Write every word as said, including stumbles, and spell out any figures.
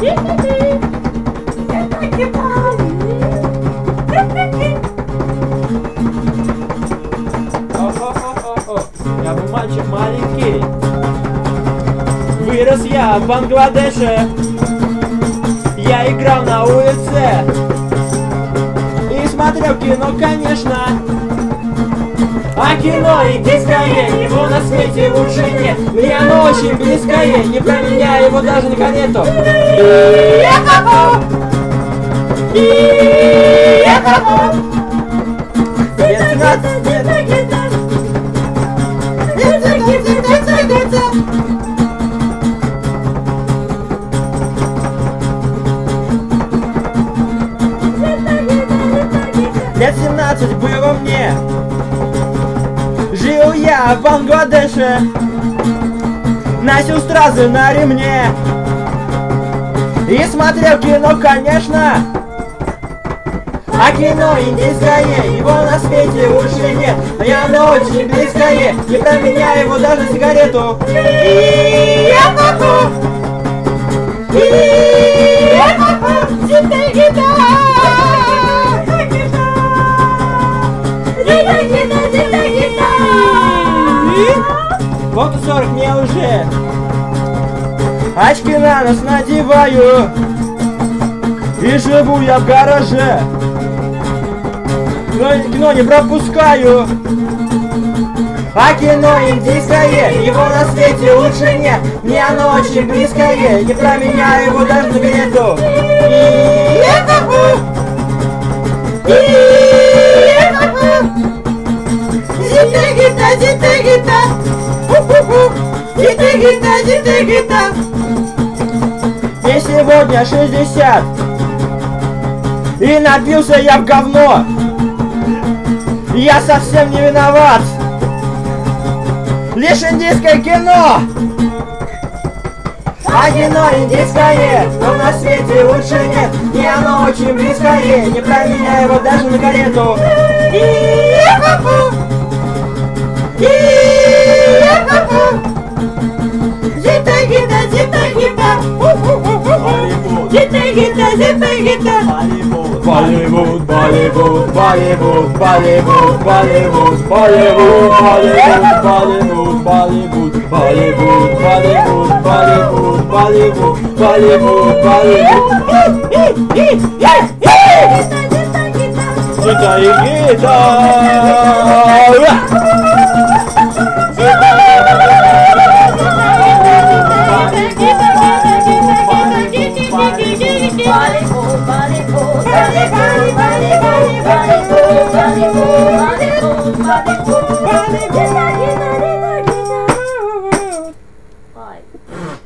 О-о-о-о-о. Я был мальчик маленький. Вырос я в Бангладеше. Я играл на улице и смотрел кино, конечно. А кино индийское, его на свете лучше нет. И оно очень близкое, не променяй его даже на комету. И я хочу, и я хочу. Лет семнадцать было мне. Жил я в Бангладеше, носил стразы на ремне и смотрел кино, конечно. А кино индийское, его на свете лучше нет. И оно очень близкое, не променяй его даже на сигарету. И я хочу, и я хочу, зита гита, зита гита, зита гита. Вот и сорок мне уже. Очки на нос надеваю и живу я в гараже. Но кино не пропускаю. А кино индийское, его на свете лучше нет. Мне оно очень близкое, не променяю его даже на билету. И я хочу, и я хочу, зита гита, зита гита, зита гита, зита гита. Мне сегодня шестьдесят, и напился я в говно. Я совсем не виноват. Лишь индийское кино. А кино индийское, но на свете лучше нет. И оно очень близкое, не променяй его даже на карету. И я хочу, и я хочу, зита гита, зита гита, зита гита, зита гита. Bollywood, Bollywood, Bollywood, Bollywood, Bollywood, Bollywood, Bollywood, Bollywood, Bollywood, Bollywood, Bollywood, Bollywood, Bollywood, Bollywood, Gita и Gita.